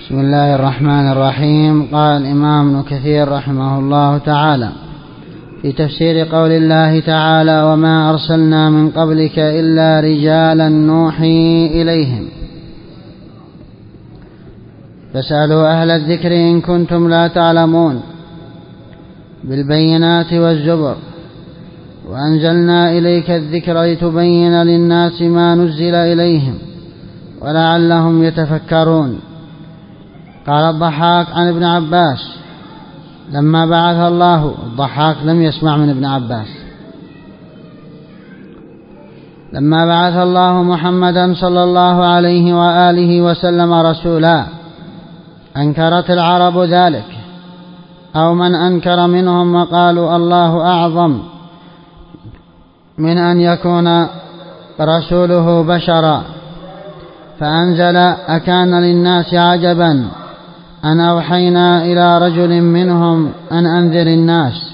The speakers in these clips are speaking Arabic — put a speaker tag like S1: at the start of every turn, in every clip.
S1: بسم الله الرحمن الرحيم. قال الإمام ابن كثير رحمه الله تعالى في تفسير قول الله تعالى: وما أرسلنا من قبلك إلا رجالا نوحي إليهم فاسألوا أهل الذكر إن كنتم لا تعلمون بالبينات والزبر وأنزلنا إليك الذكر لتبين للناس ما نزل إليهم ولعلهم يتفكرون. قال الضحاك عن ابن عباس لما بعث الله، الضحاك لم يسمع من ابن عباس، لما بعث الله محمدا صلى الله عليه وآله وسلم رسولا أنكرت العرب ذلك، أو من أنكر منهم وقالوا الله أعظم من أن يكون رسوله بشرا، فأنزل: أكان للناس عجبا أن أوحينا إلى رجل منهم أن أنذر الناس.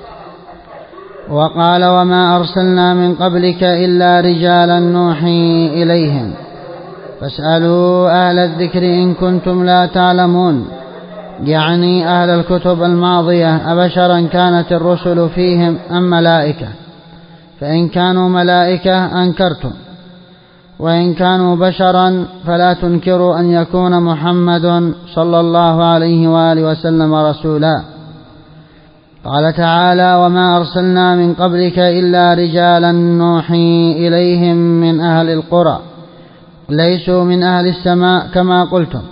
S1: وقال: وما أرسلنا من قبلك إلا رجالا نوحي إليهم فاسألوا أهل الذكر إن كنتم لا تعلمون، يعني أهل الكتب الماضية أبشرا كانت الرسل فيهم أم ملائكة؟ فإن كانوا ملائكة أنكرتم، وإن كانوا بشرا فلا تنكروا أن يكون محمد صلى الله عليه وآله وسلم رسولا. قال تعالى: وما أرسلنا من قبلك إلا رجالا نوحي إليهم من أهل القرى ليسوا من أهل السماء كما قلتم.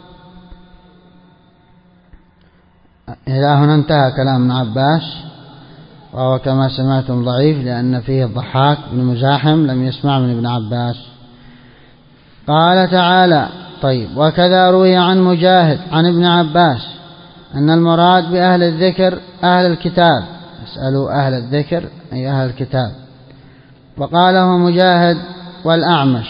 S1: إلى هنا انتهى كلام ابن عباس، وهو كما سمعتم ضعيف لأن فيه الضحاك بن مزاحم لم يسمع من ابن عباس. قال تعالى: طيب، وكذا روي عن مجاهد عن ابن عباس أن المراد بأهل الذكر أهل الكتاب، اسألوا أهل الذكر أي أهل الكتاب. وقاله مجاهد والأعمش،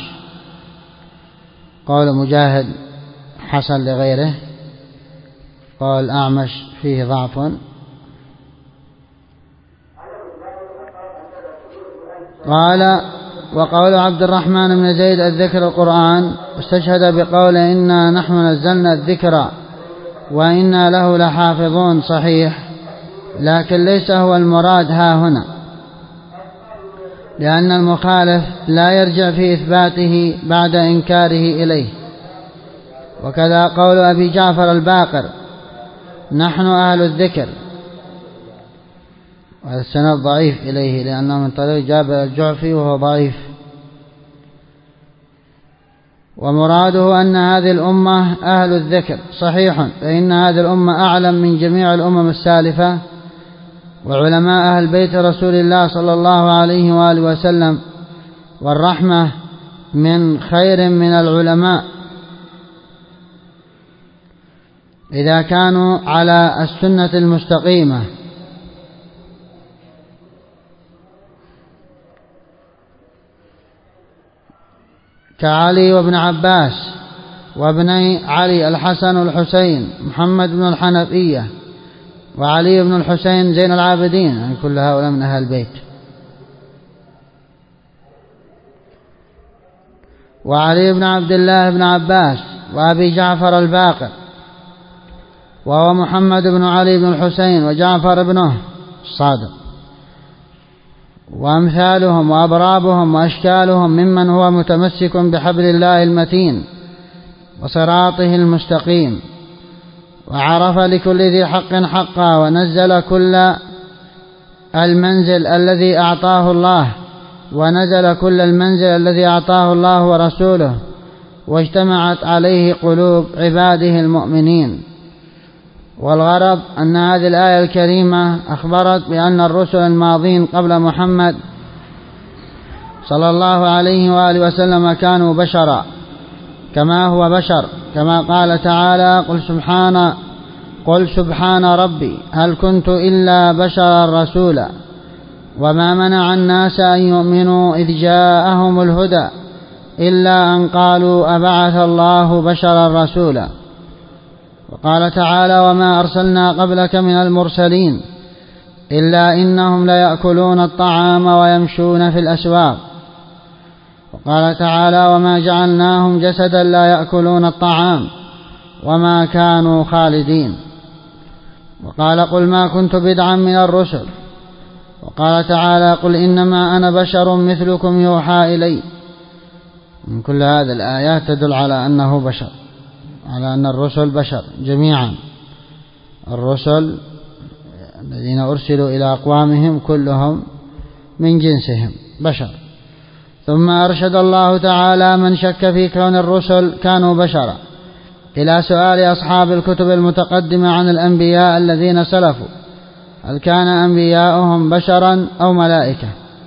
S1: قول مجاهد حسن لغيره، قال الأعمش فيه ضعف. قال: وقول عبد الرحمن بن زيد الذكر القرآن، واستشهد بقول إنا نحن نزلنا الذكر وإنا له لحافظون، صحيح، لكن ليس هو المراد ها هنا، لأن المخالف لا يرجع في إثباته بعد إنكاره إليه. وكذا قول أبي جعفر الباقر نحن أهل الذكر، وهذا السند ضعيف إليه لأنه من طريق جابر الجعفي وهو ضعيف. ومراده أن هذه الأمة أهل الذكر، صحيح، فإن هذه الأمة أعلم من جميع الأمم السالفة، وعلماء أهل بيت رسول الله صلى الله عليه وآله وسلم والرحمة من خير من العلماء إذا كانوا على السنة المستقيمة. كعلي وابن عباس وابني علي الحسن والحسين، محمد بن الحنفية وعلي بن الحسين زين العابدين، يعني كل هؤلاء من أهل البيت. وعلي بن عبد الله بن عباس وأبي جعفر الباقر، وهو محمد بن علي بن الحسين وجعفر ابنه الصادق، وأمثالهم وأبرابهم وأشكالهم ممن هو متمسك بحبل الله المتين وصراطه المستقيم، وعرف لكل ذي حق حقا، ونزل كل المنزل الذي أعطاه الله، ونزل كل المنزل الذي أعطاه الله ورسوله، واجتمعت عليه قلوب عباده المؤمنين. والغرض أن هذه الآية الكريمة أخبرت بأن الرسل الماضين قبل محمد صلى الله عليه وآله وسلم كانوا بشرا كما هو بشر، كما قال تعالى: قل سبحان ربي هل كنت إلا بشرا رسولا وما منع الناس أن يؤمنوا إذ جاءهم الهدى إلا أن قالوا أبعث الله بشرا رسولا. وقال تعالى: وما أرسلنا قبلك من المرسلين إلا إنهم ليأكلون الطعام ويمشون في الأسواق. وقال تعالى: وما جعلناهم جسدا لا يأكلون الطعام وما كانوا خالدين. وقال قل ما كنت بدعا من الرسل. وقال تعالى قل إنما أنا بشر مثلكم يوحى إلي. من كل هذه الآيات تدل على أنه بشر، على أن الرسل بشر جميعا. الرسل الذين أرسلوا إلى أقوامهم كلهم من جنسهم بشر. ثم أرشد الله تعالى من شك في كون الرسل كانوا بشرا إلى سؤال أصحاب الكتب المتقدمة عن الأنبياء الذين سلفوا هل كان أنبياؤهم بشرا أو ملائكة.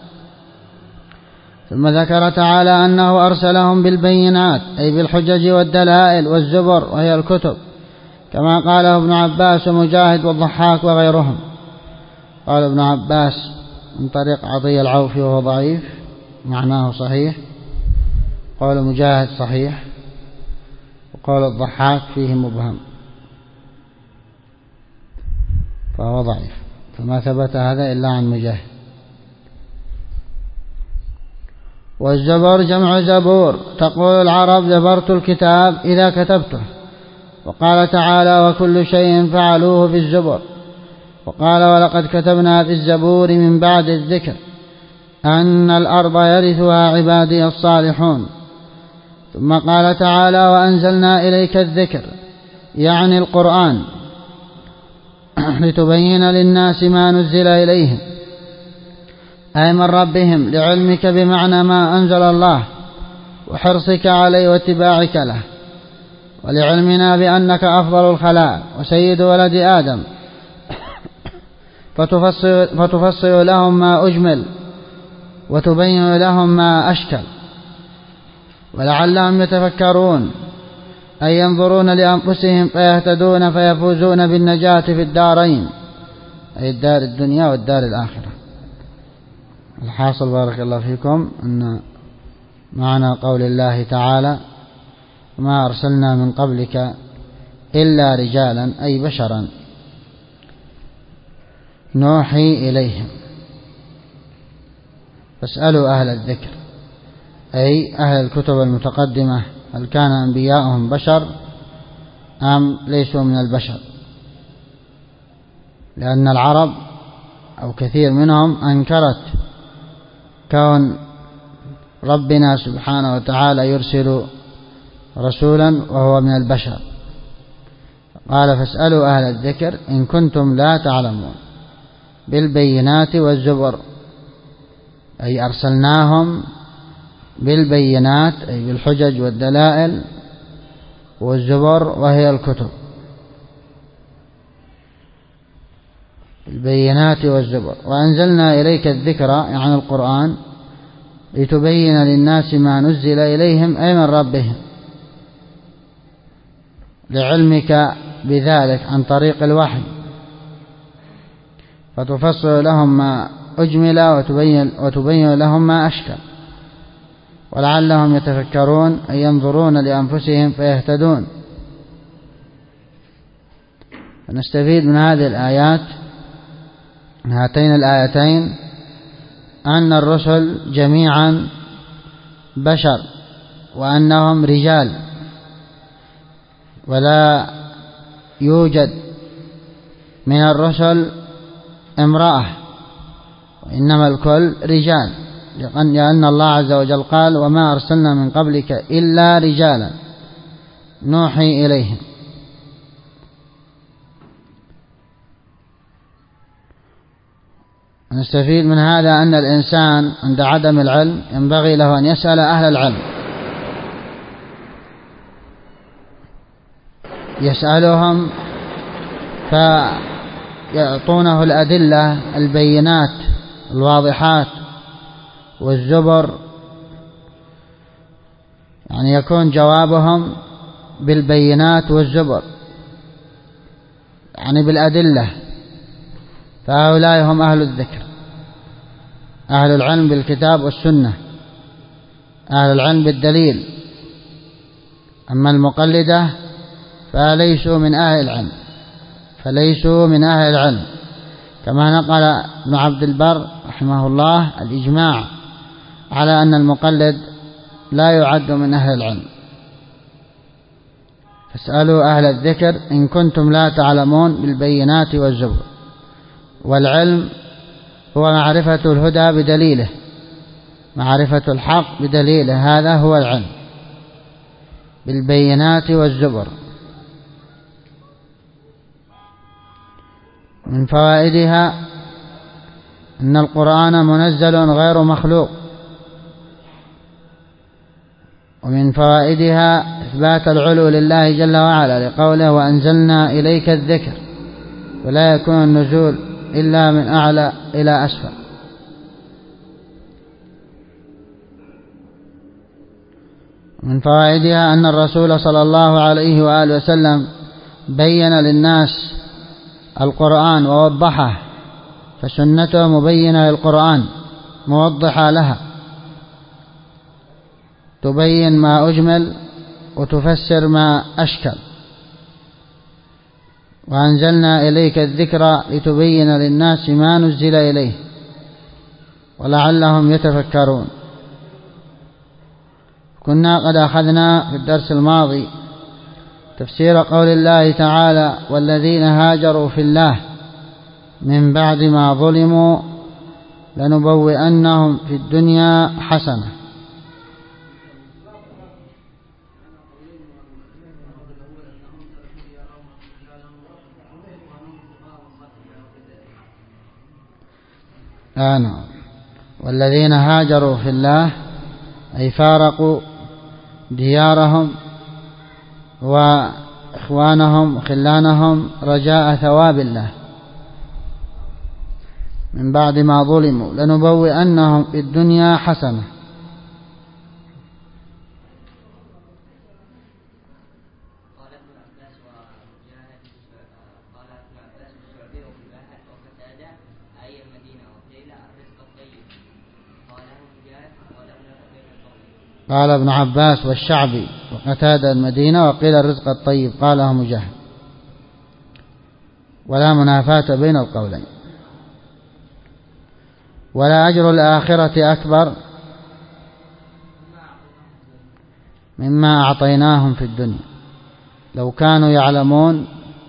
S1: ثم ذكر تعالى أنه أرسلهم بالبينات أي بالحجج والدلائل والزبر وهي الكتب، كما قاله ابن عباس ومجاهد والضحاك وغيرهم. قال ابن عباس من طريق عطية العوفي وهو ضعيف معناه صحيح، قال مجاهد صحيح، وقال الضحاك فيه مبهم فهو ضعيف، فما ثبت هذا إلا عن مجاهد. والزبر جمع زبور، تقول العرب زبرت الكتاب إذا كتبته. وقال تعالى وكل شيء فعلوه في الزبر. وقال ولقد كتبنا في الزبور من بعد الذكر أن الأرض يرثها عبادي الصالحون. ثم قال تعالى وأنزلنا إليك الذكر يعني القرآن لتبين للناس ما نزل إليهم أي من ربهم، لعلمك بمعنى ما أنزل الله وحرصك عليه واتباعك له، ولعلمنا بأنك أفضل الخلائق وسيد ولد آدم، فتفصل لهم ما أجمل وتبين لهم ما أشكل، ولعلهم يتفكرون أي ينظرون لأنفسهم فيهتدون فيفوزون بالنجاة في الدارين أي الدار الدنيا والدار الآخرة. الحاصل بارك الله فيكم أن معنى قول الله تعالى ما أرسلنا من قبلك إلا رجالا أي بشرا نوحي إليهم. فاسألوا أهل الذكر أي أهل الكتب المتقدمة هل كان أنبياؤهم بشر أم ليسوا من البشر، لأن العرب أو كثير منهم أنكرت كون ربنا سبحانه وتعالى يرسل رسولا وهو من البشر. قال فاسألوا أهل الذكر إن كنتم لا تعلمون بالبينات والزبر أي أرسلناهم بالبينات أي بالحجج والدلائل، والزبر وهي الكتب، البينات والزبر. وأنزلنا إليك الذكر يعني القرآن لتبين للناس ما نزل إليهم أي من ربهم، لعلمك بذلك عن طريق الوحي، فتفصل لهم ما أجمل وتبين لهم ما أشكل، ولعلهم يتفكرون أي ينظرون لأنفسهم فيهتدون. فنستفيد من هذه الآيات من هاتين الآيتين أن الرسل جميعا بشر وأنهم رجال، ولا يوجد من الرسل امرأة، وإنما الكل رجال، لأن الله عز وجل قال وما أرسلنا من قبلك إلا رجالا نوحي إليهم. نستفيد من هذا أن الإنسان عند عدم العلم ينبغي له أن يسأل أهل العلم، يسألهم فيعطونه الأدلة البينات الواضحات والزبر، يعني يكون جوابهم بالبينات والزبر يعني بالأدلة. فهؤلاء هم أهل الذكر، أهل العلم بالكتاب والسنة، أهل العلم بالدليل. أما المقلدة فليسوا من أهل العلم، فليسوا من أهل العلم، كما نقل ابن عبد البر رحمه الله الإجماع على أن المقلد لا يعد من أهل العلم. فاسألوا أهل الذكر إن كنتم لا تعلمون بالبينات والزبر. والعلم هو معرفة الهدى بدليله، معرفة الحق بدليله، هذا هو العلم بالبينات والزبر. من فوائدها أن القرآن منزل غير مخلوق. ومن فوائدها إثبات العلو لله جل وعلا لقوله وأنزلنا إليك الذكر، ولا يكون النزول إلا من أعلى إلى أسفل. من فوائدها أن الرسول صلى الله عليه وآله وسلم بين للناس القرآن ووضحه، فسنته مبينة للقرآن موضحة لها، تبين ما أجمل وتفسر ما أشكل. وأنزلنا إليك الذكر لتبين للناس ما نزل إليه ولعلهم يتفكرون. كنا قد أخذنا في الدرس الماضي تفسير قول الله تعالى والذين هاجروا في الله من بعد ما ظلموا لنبوئنهم في الدنيا حسنة. والذين هاجروا في الله أي فارقوا ديارهم وإخوانهم وخلانهم رجاء ثواب الله من بعد ما ظلموا لنبوئنهم في الدنيا حسنة. قال ابن عباس والشعبي وقتادة المدينة وقيل الرزق الطيب قاله مجاهد، ولا منافاة بين القولين. ولا أجر الآخرة أكبر مما أعطيناهم في الدنيا. لو كانوا يعلمون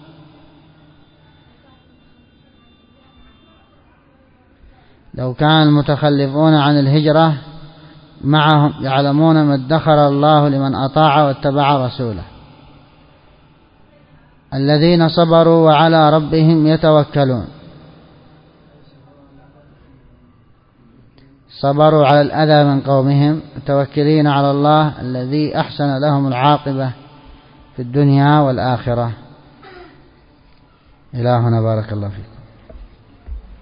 S1: لو كان المتخلفون عن الهجرة معهم يعلمون ما ادخر الله لمن أطاع واتبع رسوله. الذين صبروا وعلى ربهم يتوكلون، صبروا على الأذى من قومهم متوكلين على الله الذي أحسن لهم العاقبة في الدنيا والآخرة. إلهنا بارك الله فيك.